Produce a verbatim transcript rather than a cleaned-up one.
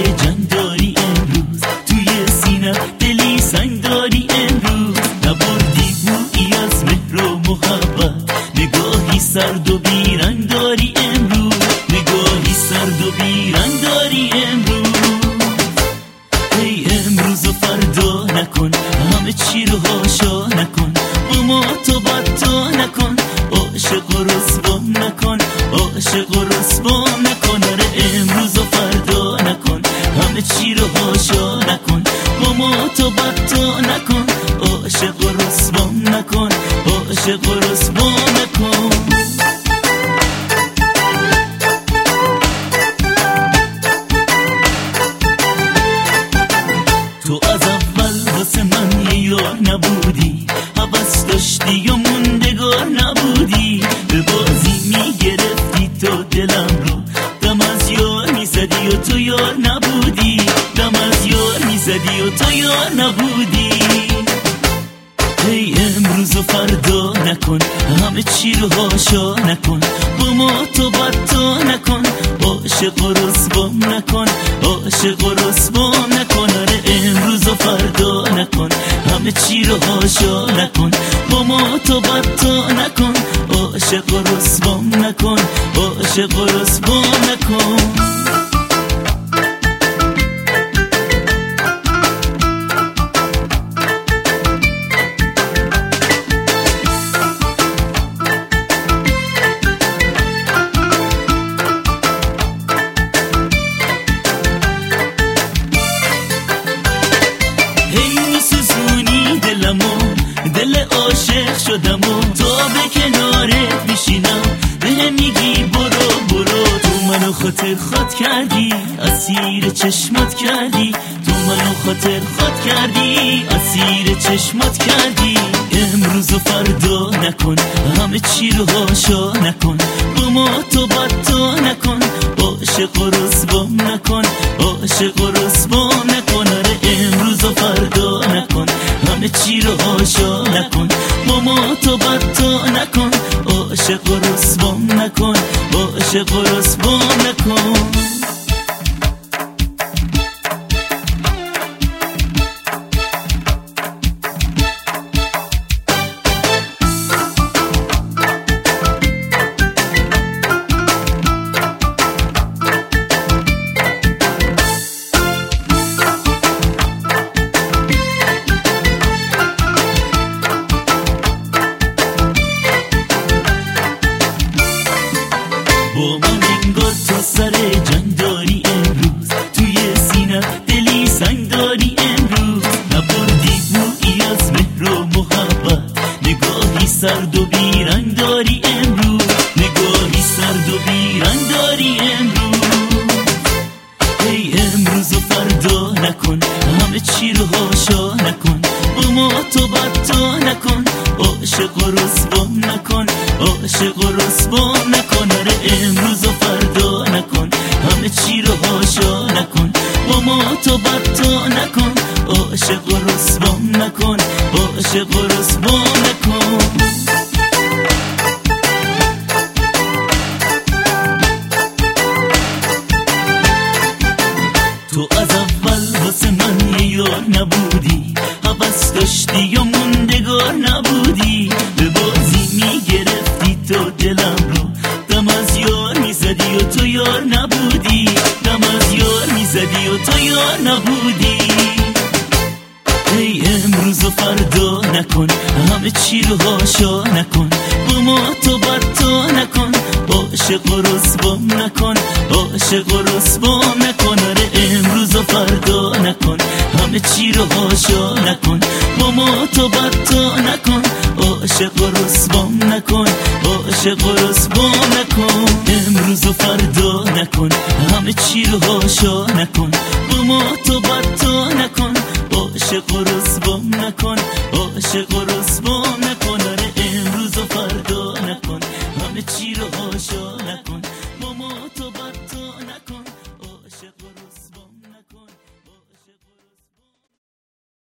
جنگ داری امروز، توی سینه دلی سنگ داری امروز. نبردی بویی از مهر و محبت، نگاهی سرد و بیرنگ داری امروز، نگاهی سرد و بیرنگ داری امروز. ای امروز و فردا نکن همه چی رو هاشا نکن، با ما تو بد تو نکن، عاشق و رسوام نکن، عاشق و رسوام نکن. آره امروز و فردا نکن همه چی رو هاشا نکن، با ما تو بد تو نکن، عاشق و رسوام نکن، عاشق و رسوام نکن. تو از اول واسه من یه یار نبودی، حوث داشتی و موندگار نبودی، به بازی میگرفتی تو دلم رو، دم از یار میزدی و تو یار نبودی، دم از یار میزدی و تو یار نبودی. ای امروز و فردا نکن همه چی رو هاشا نکن، با ما تو بد تو نکن، عاشق و رسوام نکن، عاشق و رسوام نکن. آره امروز و فردا نکن همه چی رو هاشا نکن، با ما تو بد تو نکن، عاشق و رسوام نکن، عاشق و رسوام نکن. دل عاشق شدم و تا به کنارت میشینم، به میگی برو برو، تو منو خاطر خاط کردی، اسیر چشمات کردی، تو منو خاطر خاط کردی، اسیر چشمات کردی. امروز و فردا نکن همه چی رو هاشا نکن، با ما تو بد تو نکن، عاشق و رسوام نکن، عاشق و رسوام نکن. آره امروز و فردا نکن همه چی رو هاشا نکن، با ما تو بد تو نکن، عاشق و رسوام نکن، عاشق و رسوام نکن. با من انگار تو سر جنگ داری امروز، توی سینه دلی سنگ داری امروز. نبردی بویی از مهر و محبت، نگاهی سرد و بیرنگ داری امروز، نگاهی سرد و بیرنگ داری امروز. ای امروز و فردا نکن همه چی رو هاشا نکن، با ما تو بد تو نکن، عاشق و رسوام نکن، عاشق و رسوام نکن. آره امروز و فردا نکن همه چی رو هاشا نکن، با ما تو بد تو نکن، عاشق و رسوام نکن، عاشق و رسوام نکن. تو از اول واسه من یه یار نبودی، حوث داشتی و موندگار نبودی، به بازی میگرفتی تو دلم رو، دم از یار میزدی و تو یار نبودی، دم از یار میزدی و تو یار نبودی. ای امروز و فردا نکن همه چی رو هاشا نکن، با ما تو بد تو نکن، عاشق و رسوام نکن، عاشق و رسوام نکن. آره امروز و فردا نکن همه چی رو هاشا نکن، با ما تو بد تو نکن، عاشق و رسوام نکن، عاشق و رسوام نکن. امروز و فردا نکن همه چی رو هاشا نکن، با ما تو بد تو نکن، عاشق و رسوام نکن، عاشق و رسوام نکن. آره امروز و فردا نکن همه چی رو هاشا نکن، با ما تو بد تو نکن، عاشق و